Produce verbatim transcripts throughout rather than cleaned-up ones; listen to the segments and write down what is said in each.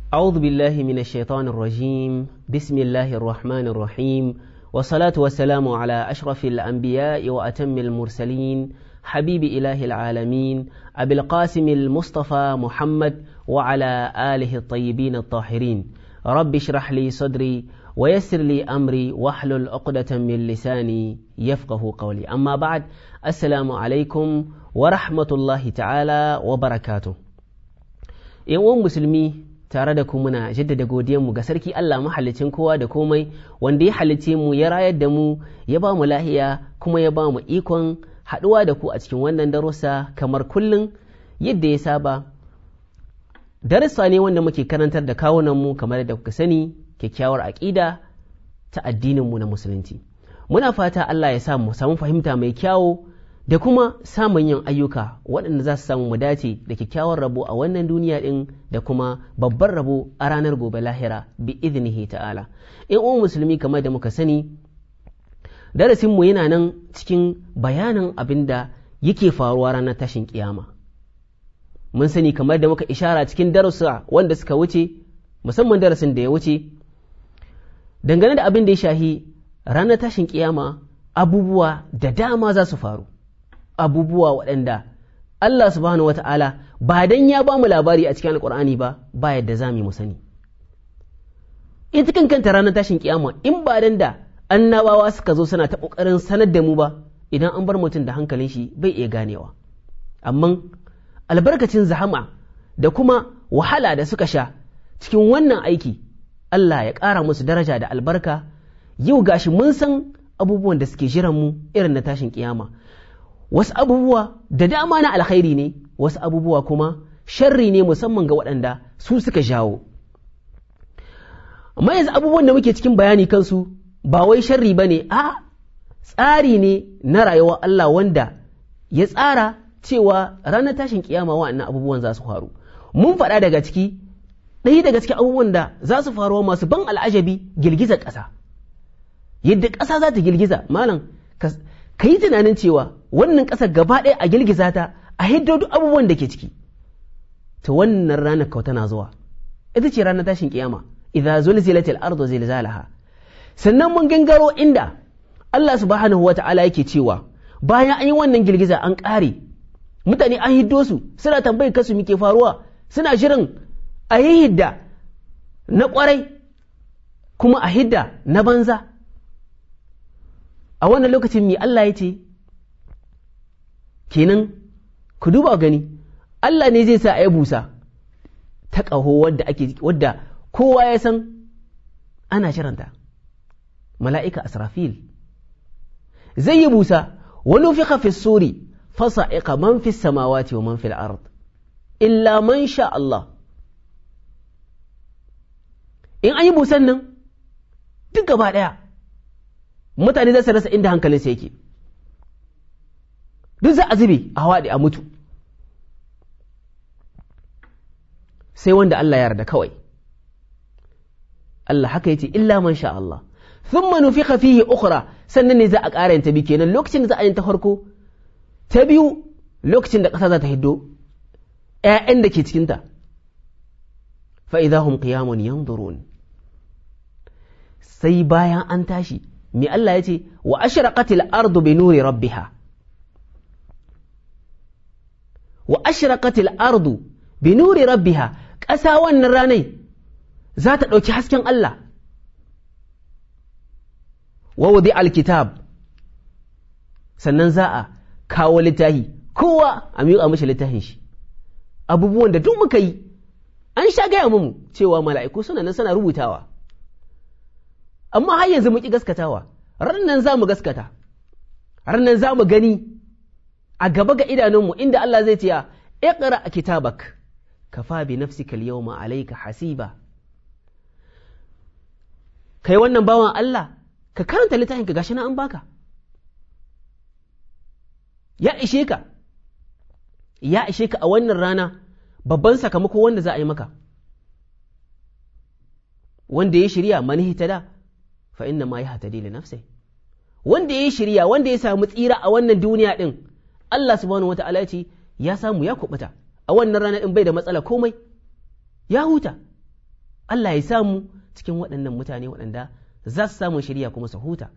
أعوذ بالله من الشيطان الرجيم بسم الله الرحمن الرحيم والصلاة والسلام على أشرف الأنبياء وأتم المرسلين حبيب إله العالمين أبي القاسم المصطفى محمد وعلى آله الطيبين الطاهرين رب اشرح لي صدري ويسر لي أمري واحلل عقدة من لساني يفقه قولي أما بعد السلام عليكم ورحمة الله تعالى وبركاته يوم مسلمي tare da ku muna jaddada godiyanmu ga sarki Allah mahallicin kowa da komai wanda ya halicce mu ya rayar da mu ya ba mu lahiya kuma ya ba mu ikon haɗuwa da ku a cikin wannan darussa kamar kullum yadda ya saba. Darussa ne wanda muke karantar da kawunan mu kamar da kuka sani kyakkyawar aƙida ta addinin mu na musulunci. Muna fata Allah ya sa mu samu fahimta mai kyawo da kuma samun yin ayyuka waɗanda za su samu mu dace da kyakkyawar rabo a wannan duniya ɗin da kuma babban rabo a ranar gobe lahira bi iznihi ta'ala. In uwan musulmi kamar da muka sani darasinmu yana nan cikin bayanin abin da yake faruwa ranar tashin kiyama. Mun sani kamar da muka ishara cikin darussa wanda suka wuce, musamman darasin da ya wuce dangane da abin da ya shahi ranar tashin kiyama, abubuwa da dama za su faru, abubuwa waɗanda Allah subhanahu wata'ala ba dan ya ba mu labari a cikin alƙur'ani ba ba yadda za mu sani. Ita kan kanta ranar tashin kiyama in ba dan da annabawa suka zo suna ta ƙoƙarin sanar da mu ba, idan an bar mutum da hankalin shi bai iya ganewa. Amma albarkacin zahama da kuma wahala da suka sha cikin wannan aiki, Allah ya ƙara musu daraja da albarka. Yau gashi mun san abubuwan da suke jiran mu irin na tashin kiyama. Wasu abubuwa da dama na alkhairi ne, wasu abubuwa kuma sharri ne musamman ga waɗanda su suka jawo. Amma yanzu abubuwan da muke cikin bayani kansu ba wai sharri ba ne, a tsari ne na rayuwar Allah wanda ya tsara cewa ranar tashin kiyama wa'annan abubuwan za su faru. Mun faɗa daga ciki, ɗaya daga cikin abubuwan da za su faruwa masu ban al'ajabi girgizar ƙasa. Yadda ƙasa za ta girgiza, malam ka yi tunanin cewa wannan ƙasar gaba ɗaya a girgiza ta a hiddo duk abubuwan da ke ciki. Ta wannan ranar kau tana zuwa, ita ce ranar tashin kiyama, idza zulzilatil ardu zilzalaha. Sannan mun gangaro inda Allah subhanahu wata'ala yake cewa bayan an yi wannan girgiza an ƙare, mutane an hiddo su suna tambayar kasu muke faruwa, suna shirin a yi hidda na ƙwarai kuma a hidda na banza. A wannan lokacin mai Allah ya ce, kenan ku duba gani, Allah ne zai sa a yi busa ta ƙaho wadda ake wadda kowa ya san ana shiranta, mala'ika Asrafil zai yi busa, wani fi fi suri fasa'iqa man fi samawati wa man fi al'ard illa man sha Allah. In an yi busan nan duk gaba ɗaya mutane za su rasa inda hankalinsa yake, duk za a zube a hawaɗe a mutu, sai wanda Allah ya yarda kawai. Allah haka yace illa man sha Allah. Thumma nufikha fihi ukhra, sannan ne za a ƙara yin ta biyu. Kenan lokacin da za a yin ta farko, ta biyu lokacin da ƙasa za ta hiddo ƴaƴan da ke cikinta, fa idahum qiyamun yanzurun. Sai bayan an tashi me Allah ya ce wa ashraqatil ardu bi nuri rabbiha, wa ashraqatil ardu bi nuri rabbiha, ƙasa wannan ranai za ta ɗauki hasken Allah. Wa wudi alkitab, sannan za a kawo littafi, kowa a miƙa mashi littafin shi. Abubuwan da duk muka yi an sha gaya mu cewa mala'iku suna nan suna rubutawa, amma har yanzu mu ƙi gaskatawa. Rannan za mu gaskata, rannan za mu gani a gaba ga idanunmu inda Allah zai ce ya iqra kitabak kafa bi nafsika al-yawma alayka hasiba. Kai wannan bawan Allah ka karanta littafinka, gashi na an baka, ya ishe ka, ya ishe ka a wannan rana babban sakamako wanda za a yi maka. Wanda ya shirya mani hitada fa inna ma yahtadi li nafsi, wanda ya shirya, wanda ya samu tsira a wannan duniya din, Allah subhanahu wata'ala ya ce ya samu ya kubuta a wannan rana din, bai da matsala komai, ya huta. Allah ya samu cikin waɗannan mutane waɗanda za su samu shari'a kuma su huta.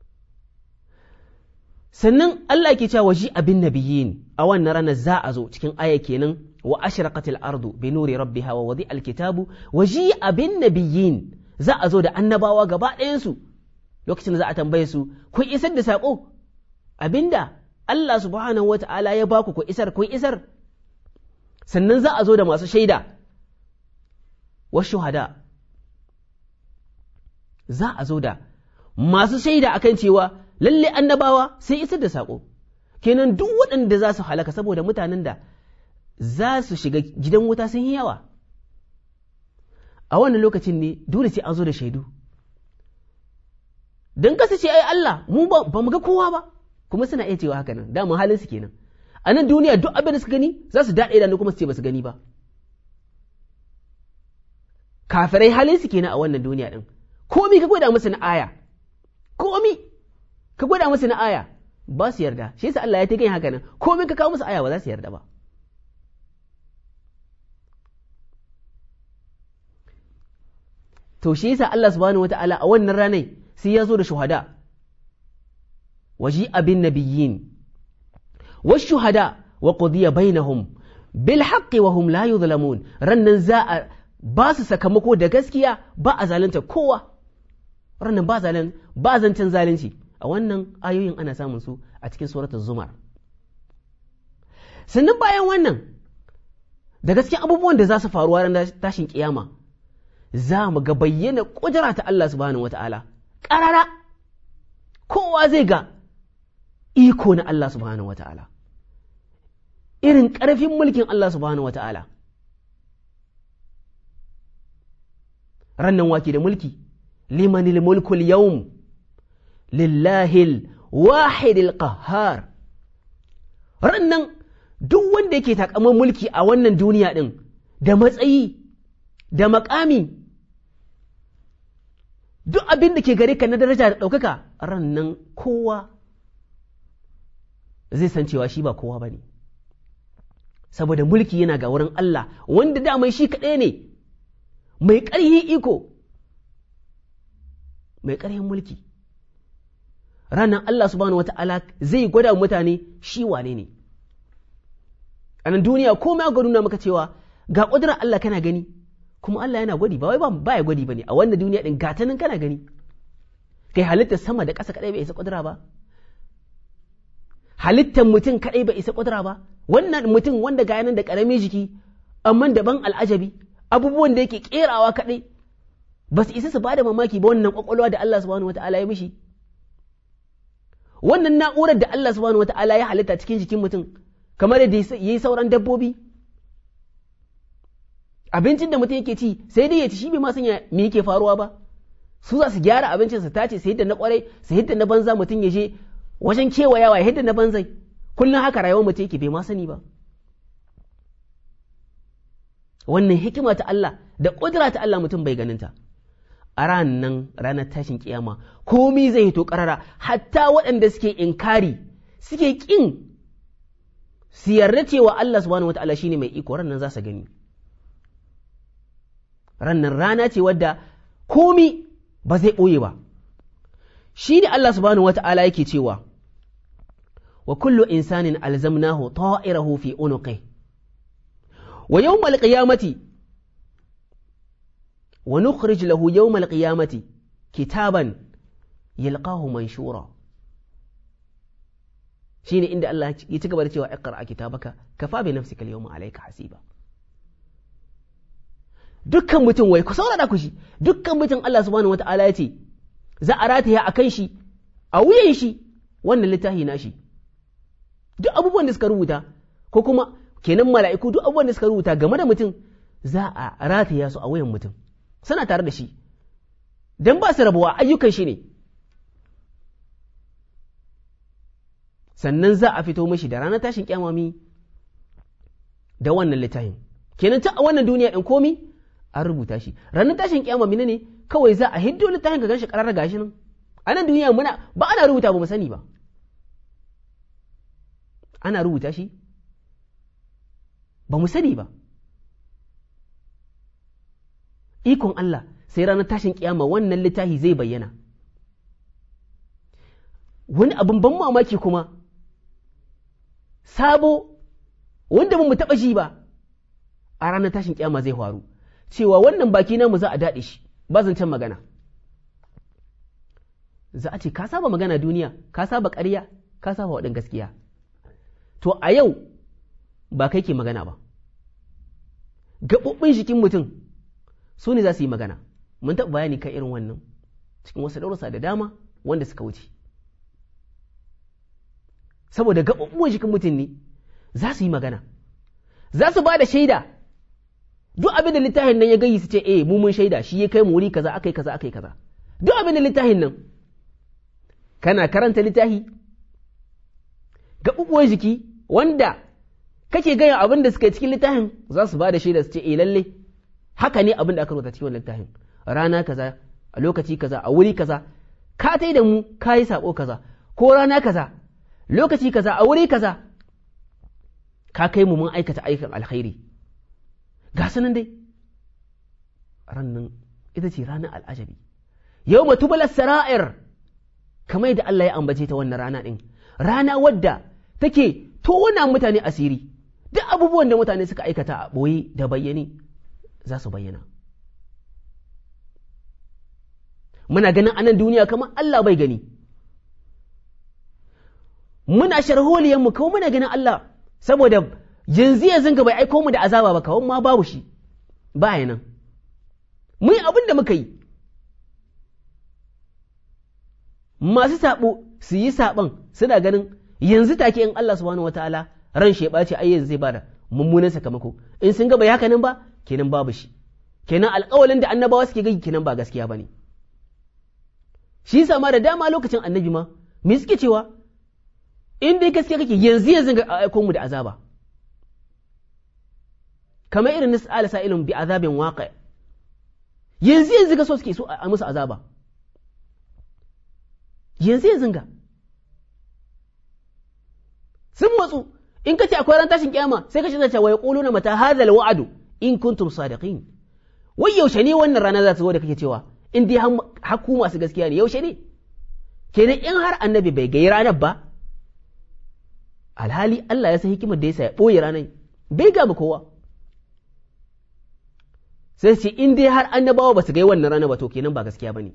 Sannan Allah ke cewa waji abin nabiyyin a wannan ranar za a zo cikin aya kenan wa ashraqatil ardu bi nuri rabbiha wa wadi alkitabu waji abin nabiyyin za a zo da annabawa gaba ɗayan su lokacin da za a tambaye su kun isar da sako abinda Allah subhanahu wata'ala ya baku ku isar kun isar. Sannan za a zo da masu shaida wa shuhada za a zo da masu shaida akan cewa lalle annabawa sai isar da saƙo. Kenan duk waɗanda za su halaka saboda mutanen da za su shiga gidan wuta sun yi yawa a wannan lokacin ne dole sai an zo da shaidu don kasa ce ai Allah mu ba mu ga kowa ba, kuma suna iya cewa haka nan dama halin su kenan. A nan duniya duk abin da suka gani za su daɗe da kuma su ce ba su gani ba. Kafirai halin su kenan a wannan duniya din, komi ka gwada musu na aya, komi ka gwada musu na aya ba su yarda. Shi yasa Allah ya ta gani haka nan, komi ka kawo musu aya ba za su yarda ba. To shi yasa Allah subhanahu wata'ala a wannan ranar sai ya zo da shuhada, waji abin nabiyyin wa shuhada wa qudiya bainahum bil haqqi wa hum la yuzlamun. Rannan za a ba su sakamako da gaskiya, ba a zalunta kowa. Rannan ba zalun ba zancen zalunci. A wannan ayoyin ana samun su a cikin suratul zumar. Sannan bayan wannan da gaskiya abubuwan da za su faruwa ran tashin kiyama, za mu ga bayyana ƙudura ta Allah subhanahu wata'ala ƙarara. Kowa zai ga iko na Allah subhanahu wata'ala, irin ƙarfin mulkin Allah subhanahu wata'ala. Rannan wake da mulki, limanil mulkul yawm lillahil wahidil qahhar. Rannan duk wanda yake takaman mulki a wannan duniya din da matsayi da makami, duk abin da ke gare ka na daraja da ɗaukaka, rannan kowa zai san cewa shi ba kowa ba ne, saboda mulki yana ga wurin Allah wanda damai shi kaɗai ne mai ƙarhin iko, mai ƙarhin mulki. Ranar Allah subhanahu wata'ala zai gwada mutane shi wane ne. A nan duniya komai ga nuna maka cewa ga ƙudurar Allah kana gani, kuma Allah yana gwadi, ba wai ba ya gwadi ba ne. A wannan duniya ɗin gatanin kana gani, kai halittar sama da ƙasa kaɗai bai isa ƙudura ba, halittar mutum kaɗai bai isa ƙudura ba. Wannan mutum wanda ga yanan da ƙaramin jiki amma daban al'ajabi, abubuwan da yake ƙerawa kaɗai ba su isa su ba da mamaki ba. Wannan ƙwaƙwalwa da Allah subhanahu wata'ala ya mishi, wannan na'urar da Allah subhanahu wata'ala ya halitta cikin jikin mutum, kamar yadda ya yi sauran dabbobi. Abincin da mutum yake ci sai dai ya ci, shi bai ma sanya me yake faruwa ba. Su za su gyara abincin su tace, sai yadda na kwarai sai yadda na banza, mutum ya je wajen kewayawa ya yadda na banzai. Kullum haka rayuwar mutum yake bai ma sani ba. Wannan hikima ta Allah da ƙudura ta Allah mutum bai ganinta. A ranar ranar tashin kiyama komi zai hito ƙarara, hatta waɗanda suke inkari suke ƙin su yarda cewa Allah subhanahu wata'ala shine mai iko, ranar za su gani. Ranar rana ce wadda komi ba zai ɓoye ba. Shi ne Allah subhanahu wata'ala yake cewa wa kullu insanin alzamnahu ta'irahu fi unuqi wa yawmal qiyamati wa nukhrij lahu yawmal qiyamati kitaban yalqahu manshura. Shine inda Allah ya ci gaba da cewa iqra kitabaka kafa bi nafsika al-yawma alayka hasiba. Dukkan mutum, wai ku saurara ku shi, dukkan mutum Allah subhanahu wata'ala ya ce za a rataya a kan shi, a wuyan shi wannan littafi na shi. Duk abubuwan da suka rubuta, ko kuma kenan mala'iku, duk abubuwan da suka rubuta game da mutum za a rataya su a wuyan mutum, suna tare da shi don ba su rabuwa, ayyukan shi ne. Sannan za a fito mashi da ranar tashin kyamami da wannan littafin. Kenan ta a wannan duniya ɗin komi an rubuta shi. Ranar tashin kyamami ne kawai za a hiddo littafin ka ganshi ƙarar gashi nan. A nan duniya muna ba ana rubuta ba mu sani ba. Ana rubuta shi ba mu sani ba. ikon Allah sai ranar tashin kiyama wannan littafi zai bayyana. Wani abin ban mamaki kuma sabo wanda mu taɓa shi ba a ranar tashin kiyama zai faru, cewa wannan baki namu za a daɗe shi ba zancen magana. Za a ce ka saba magana duniya, ka saba ƙarya, ka saba waɗin gaskiya. To a yau ba kai ke magana ba, gaɓoɓin jikin mutum su ne za su yi magana. Mun taɓa bayani kan irin wannan cikin wasu darussa da dama wanda suka wuce. Saboda gaɓoɓin jikin mutum ne za su yi magana, za su ba da shaida. Duk abin da littafin nan ya gayi su ce, eh mu mun shaida, shi ya kai mu wuri kaza, akai kaza, akai kaza. Duk abin da littafin nan, kana karanta littafi, gaɓuɓuwan jiki wanda kake gaya abin da suka yi cikin littafin za su ba da shaida su ce, eh lalle haka ne abin da aka rubuta cikin littafin. Rana kaza, a lokaci kaza, a wuri kaza, ka tai da mu ka yi sabo kaza, ko rana kaza, lokaci kaza, a wuri kaza, ka kai mu mun aikata aikin alkhairi. Ga sanan dai, rannan ita ce ranar al'ajabi. Yau matubalar sara'ir, kamar da Allah ya ambace ta wannan rana ɗin, rana wadda take tona mutane asiri, duk abubuwan da mutane suka aikata a ɓoye da bayyane za su bayyana. Muna ganin anan duniya kamar Allah bai gani, muna sharholiyanmu kawai muna ganin Allah, saboda yanzu yanzu ga bai aiko mu da azaba ba, kawai ma babu shi ba nan. Mun yi abin da muka yi, masu saɓo su yi saɓon suna ganin yanzu take in Allah subhanahu wataala ran sheba ce ai yanzu zai bada mummunan sakamako. In sun ga bai haka nan ba, kenan babu shi, kenan alƙawalin da annabawa suke gai kenan ba gaskiya bane. Shi yasa ma da dama lokacin annabi ma me suke cewa, in dai gaskiya kake yanzu yanzu ga aiko mu da azaba, kamar irin nis'ala sa'ilun bi azabin waqi', yanzu yanzu ga so suke so a musu azaba, yanzu yanzu ga sun matsu. In kace akwai ran tashin kiyama sai kace zai ce wa yaquluna mata hadha alwa'du in kuntum sadiqin, wai yaushe ne wannan rana za ta zo da kake cewa, in dai haku masu gaskiya ne yaushe ne? Kenan in har annabi bai ga ranar ba, alhali Allah ya san hikimar da yasa ya boye ranar, bai ga kowa. Sai ce in dai har annabawa ba su ga wannan rana ba, to kenan ba gaskiya bane.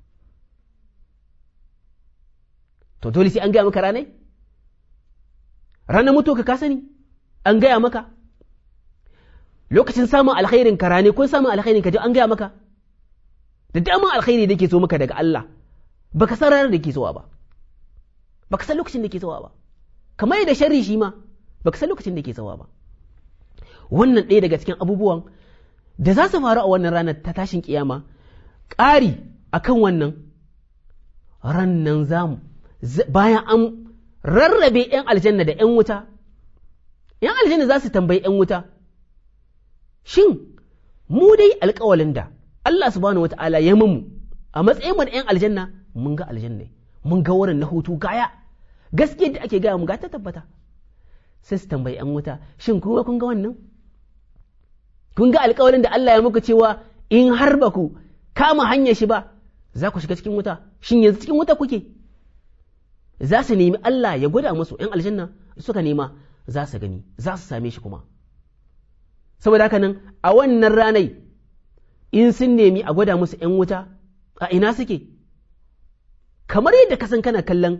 To dole sai an gaya maka ranai? Ranar mutu ka sani, an gaya maka. Lokacin samun alkhairin ka rane, kun samun alkhairin ka ji an gaya maka. Da daman alkhairi da ke so maka daga Allah, baka san ranar da ke sowa ba, baka san lokacin da ke sowa ba. Kamar da sharri shi ma, baka san lokacin da ke sowa ba. Wannan ɗaya daga cikin abubuwan da za su faru a wannan ranar ta tashin kiyama, ƙari akan wannan rannan zamu bayan an rarrabe ‘yan aljanna da ‘yan wuta, ‘yan aljanna za su tambayi ‘yan wuta, shin mu dai alƙawalin da Allah subhanahu wa ta'ala ya mu a matsayin da ‘yan aljanna mun ga aljanna, mun ga wurin na hutu gaya, gaskiyar da ake gaya mu ga ta tabbata. Sai su tambayi ‘yan wuta, shin kuma kun ga wannan? Kun ga alƙawalin da Allah ya muku cewa in har ba ku kama hanyar shi ba, za ku shiga cikin wuta, shin yanzu cikin wuta kuke? Za su nemi Allah ya gwada musu ‘yan aljanna, suka nema za su gani, za su same shi kuma. Saboda haka nan a wannan ranai in sun nemi a gwada musu ‘yan wuta a ina suke, kamar yadda ka san kana kallon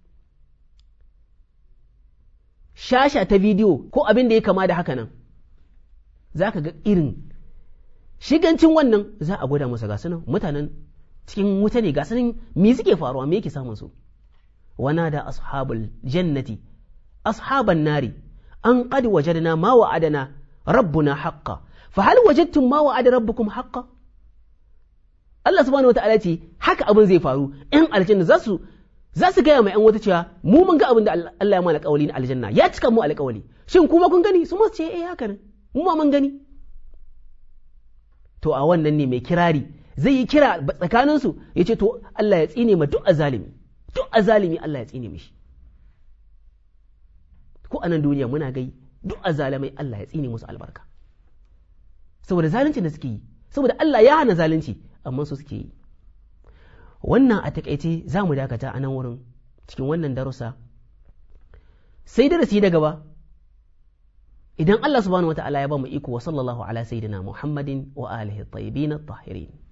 shasha ta bidiyo ko abin da ya kama da haka nan, za ka ga irin shigancin wannan za a gwada musu gasu nan mutanen cikin wuta ne, gasu nan me suke faruwa, me yake samun su. ونادى أصحاب الجنة أصحاب النار أن قد وجدنا ما وعدنا ربنا حقا فهل وجدتم ما وعد ربكم حقا. Allah subhanahu wa ta'ala ce haka abin zai faru, ‘yan aljanna za su za su gaya mai ‘yan wata cewa mu mun ga abin da Allah ya mana alƙawali na aljanna, ya cika mu alƙawali, shin kuma kun gani? Su masu ce eh haka ne, mu ma mun gani. To a wannan ne mai kirari zai yi kira tsakaninsu ya ce to Allah ya tsine ma duk azalimi, duk azalimi Allah ya tsine mishi. Ko a nan duniya muna gai duk azalamai Allah ya tsine musu albarka, saboda zaluncin da suke yi, saboda Allah ya hana zalunci amma su suke yi. Wannan a takaice za mu dakata a nan wurin cikin wannan darussa, sai darasi da gaba idan Allah subhanahu wa ta'ala ya ba mu iko. Wa sallallahu ala sayyidina Muhammadin wa alihi at-tayyibin at-tahirin.